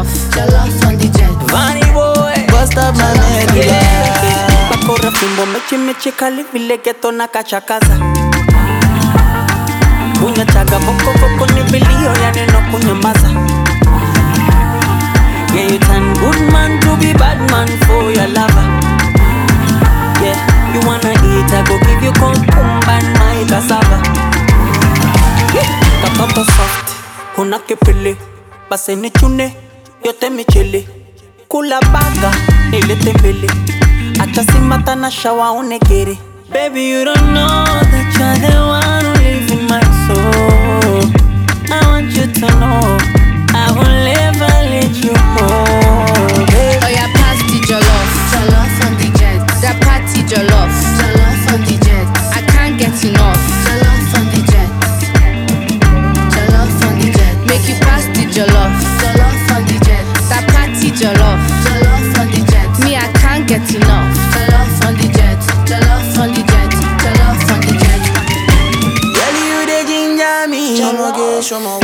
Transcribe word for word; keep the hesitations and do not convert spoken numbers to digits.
jollof, jollof on the jet. Vanny boy, bust up my neck, yeah. Bakora fimbo mechi mechi kali vile geto na kachakaza. Kunya chaga boko boko ni bilio ya neno kunyamaza. Yeah, you turn good man to be bad man for your lover. Yeah, you wanna eat, I go give you cucumber and my cassava. Yeah, katoto soft, huna kipili. Base ni chune, yote michili. Kula baga, nilete mbili. Acha simata na shawa unegiri. Baby, you don't know that you're the one who lives in my soul. I want you to know I will never let you go, baby. Oh yeah, pass the jollof, jollof on the jet. That party jollof, jollof on the jet. I can't get enough, jollof on the jet. Jollof on the jet. Make you pass the jollof, jollof on the jet. That party jollof, jollof on the jet. Me, I can't get enough, jollof on the jet. Jollof on the jet, jollof on the jet. Girl, you the ginger me. Jollof. Show my